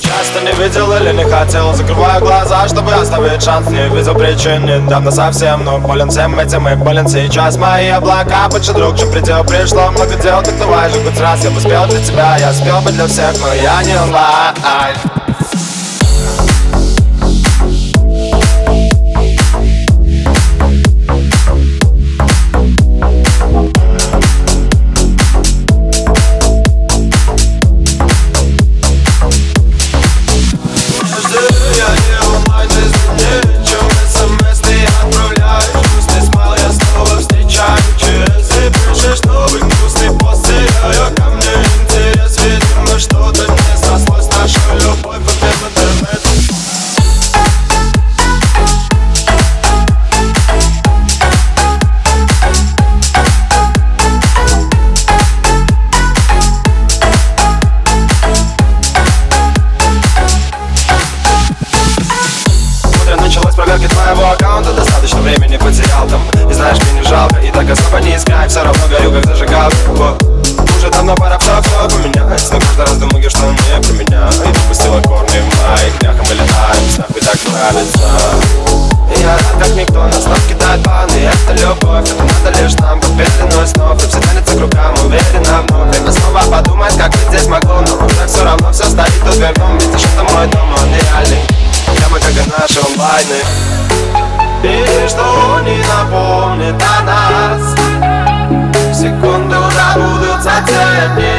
часто не видел или не хотел. Закрываю глаза, чтобы оставить шанс. Не видел причин недавно совсем, но болен всем этим и болен сейчас. Мои облака больше друг, чем предел. Пришло много дел, так давай же хоть раз. Я бы спел для тебя, я спел бы для всех, но я не онлайн. Проверки твоего аккаунта, достаточно времени потерял там. И знаешь, мне не жалко, и так особо не искать. Все равно горю, как зажигалка. Уже давно пора все поменять, но каждый раз думаю, что не про меня. И выпустила корни в моих днях, и мы летаем, ставки так нравится. И я рад, как никто нас нам кидает баны. Это любовь, это надо лишь нам под пеленой снов. И все тянется к рукам, уверенно вновь. Время снова подумать, как быть здесь могло. Но уже все равно все стоит тут вверх дном. Видишь, это мой дом, он нереальный. Прямо как и наши онлайны. И что не напомнит о нас, секунду забудутся тени.